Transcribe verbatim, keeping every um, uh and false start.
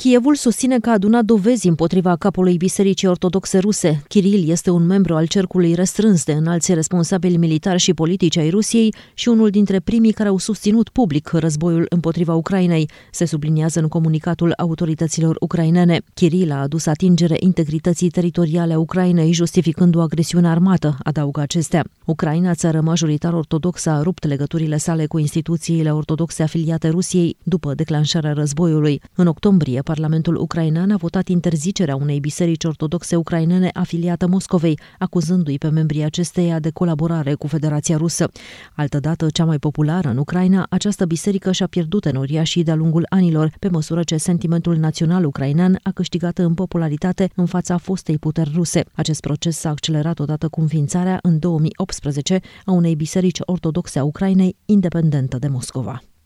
Kievul susține că a adunat dovezi împotriva capului Bisericii Ortodoxe Ruse. Kiril este un membru al cercului restrâns de înalți responsabili militari și politici ai Rusiei și unul dintre primii care au susținut public războiul împotriva Ucrainei, se subliniază în comunicatul autorităților ucrainene. Kiril a adus atingere integrității teritoriale a Ucrainei, justificând o agresiune armată, adaugă acestea. Ucraina, țară majoritar ortodoxă, a rupt legăturile sale cu instituțiile ortodoxe afiliate Rusiei după declanșarea războiului. În octombrie, Parlamentul ucrainean a votat interzicerea unei biserici ortodoxe ucrainene afiliată Moscovei, acuzându-i pe membrii acesteia de colaborare cu Federația Rusă. Altădată, cea mai populară în Ucraina, această biserică și-a pierdut tenoria și de-a lungul anilor, pe măsură ce sentimentul național ucrainean a câștigat în popularitate în fața fostei puteri ruse. Acest proces s-a accelerat odată cu înființarea în două mii optsprezece a unei biserici ortodoxe a Ucrainei independentă de Moscova.